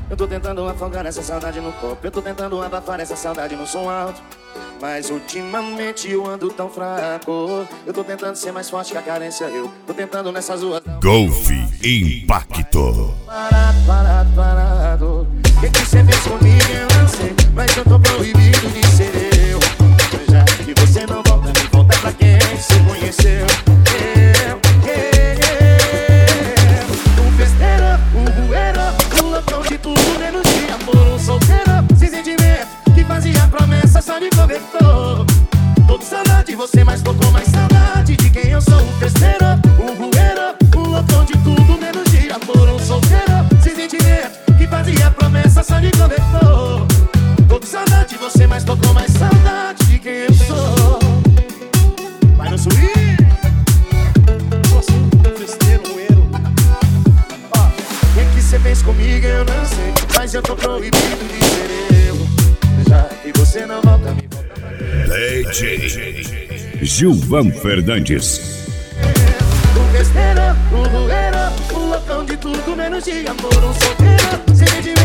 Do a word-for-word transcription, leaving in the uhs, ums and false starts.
Eu tô tentando afogar essa saudade no copo, eu tô tentando abafar essa saudade no som alto, mas ultimamente eu ando tão fraco. Eu tô tentando ser mais forte que a carência, eu tô tentando nessas ruas. Golf Impacto. Parado, parado, parado. O que que você fez comigo eu não sei, mas eu tô proibido de ser eu. Já que você não volta, me volta pra quem você conheceu. Eu, eu, eu. Um festeiro, um rueiro, um loucão de tudo menos de amor. Um solteiro, sem sentimento, que fazia promessa só de cobertor. Tô com saudade de você, mas tô com mais saudade de quem eu sou. Um festeiro, um rueiro, um loucão de tudo menos de amor. Um solteiro, sem sentimento, que fazia promessa só de cobertor. Tô com saudade de você, mas tô com mais saudade de quem eu sou. Vai no swing. Você um festeiro, um rueiro. Ó, o que que você fez comigo eu não sei, mas eu tô proibido de ser eu. Já que você não volta, me volta pra quem. D J Gilvan Fernandes. Um festeiro, um rueiro, um loucão de tudo menos de amor. Um solteiro, sem de